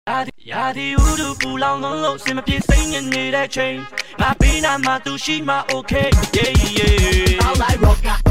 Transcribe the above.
ရာသီဥတုပူလောင်လုံးစင်မပြေစိတ်ညစ်နေတဲ့ချိန်ငါပေးနာမှသူရှိမှ okay yeah yeah All like rock